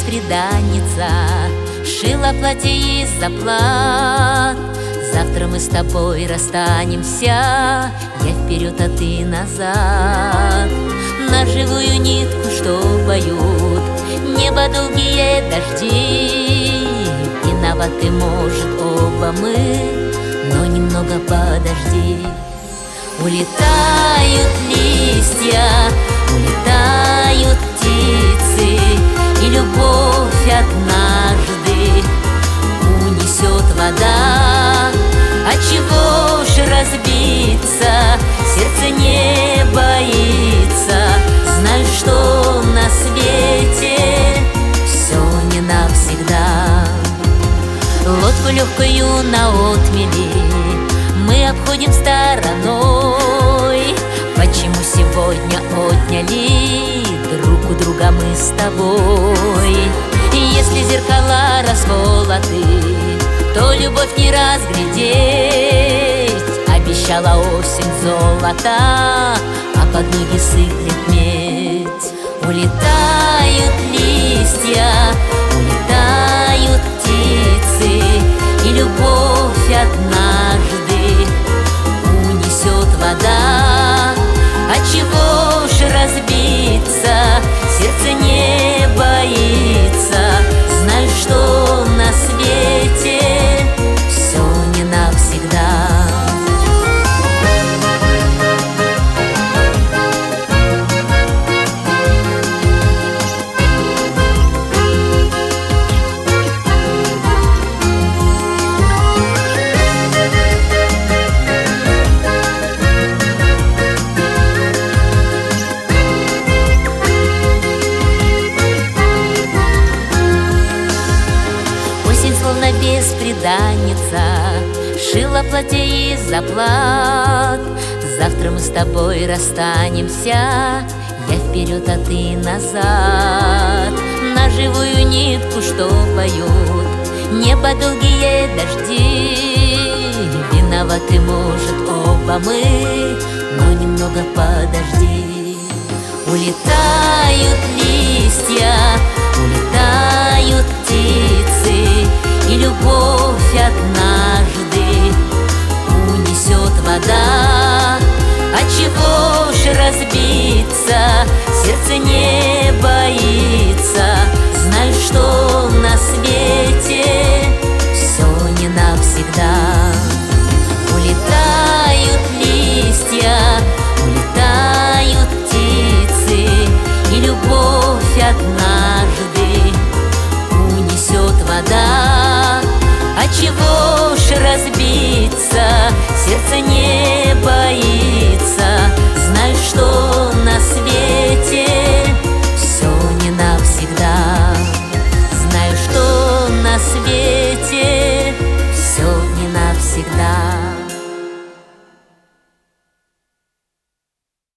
бесприданница, шила платье из заплат. Завтра мы с тобой расстанемся, я вперед, а ты назад. На живую нитку, что поют небо долгие дожди. Виноваты, может, оба мы, но немного подожди. Улетают листья, улетают птицы, и любовь однажды унесет вода. Отчего ж разбиться, сердце не боится, знай, что на свете все не навсегда. Лодку легкую на отмели мы обходим стороной. Почему сегодня отняли друг у друга мы с тобой? И если зеркала расколоты, то любовь не разглядеть. Обещала осень золота, а под ноги сыплет медь. Улетают листья, улетают птицы, и любовь однажды унесет вода. Отчего ж разбиться, сердце не боится, знай, что на свете все не навсегда. Словно бесприданница, шила платье из заплат. Завтра мы с тобой расстанемся, я вперед, а ты назад. На живую нитку, что поют небо долгие дожди. Виноваты, может, оба мы, но немного подожди. Улетают листья, улетают птицы, и любовь однажды унесет вода. Отчего ж разбиться, сердце не боится, знай, что на свете все не навсегда. Улетают листья, улетают птицы, и любовь однажды унесет вода. Отчего ж разбиться, сердце не боится,